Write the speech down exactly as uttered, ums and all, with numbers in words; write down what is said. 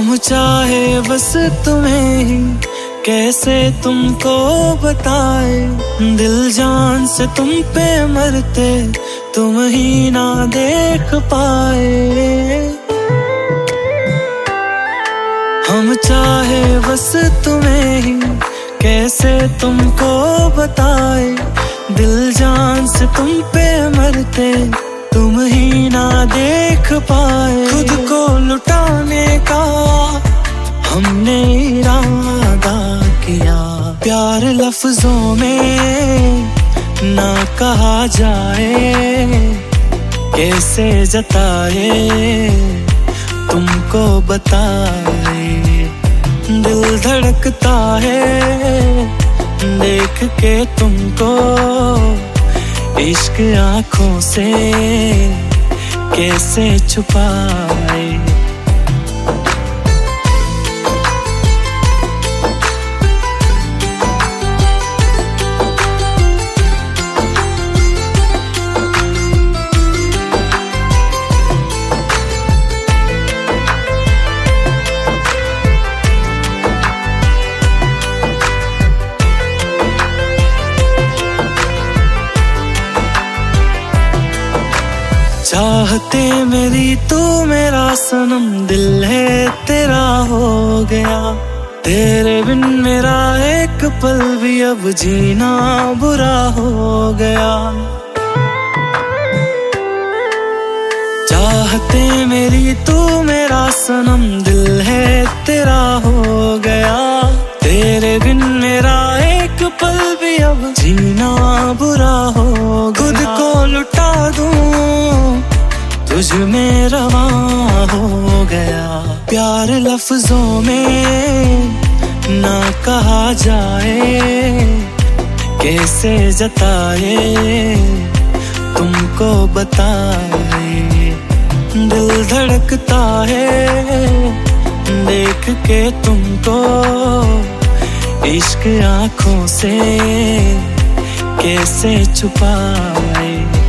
हम चाहे बस तुम्हें ही कैसे तुमको बताए, दिल जान से तुम पे मरते तुम ही ना देख पाए। हम चाहे बस तुम्हें ही कैसे तुमको बताए, दिल जान से तुम पे मरते तुम ही ना देख पाए। खुद को लुटाने का हमने इरादा किया, प्यार लफ्जों में ना कहा जाए, कैसे जताए तुमको बताए। दिल धड़कता है देख के तुमको, इश्क आँखों से कैसे छुपाए। चाहते मेरी तू मेरा सनम, दिल है तेरा हो गया, तेरे बिन मेरा एक पल भी अब जीना बुरा हो गया। चाहते मेरी तू मेरा सनम, दिल है तेरा हो गया, तेरे बिन मेरा एक पल भी अब जीना बुरा हो। खुद को लुटा दूं तुझ में रवा हो गया, प्यार लफ्जों में ना कहा जाए, कैसे जताए तुमको बताए। दिल धड़कता है देख के तुमको, इश्क आँखों से कैसे छुपाए।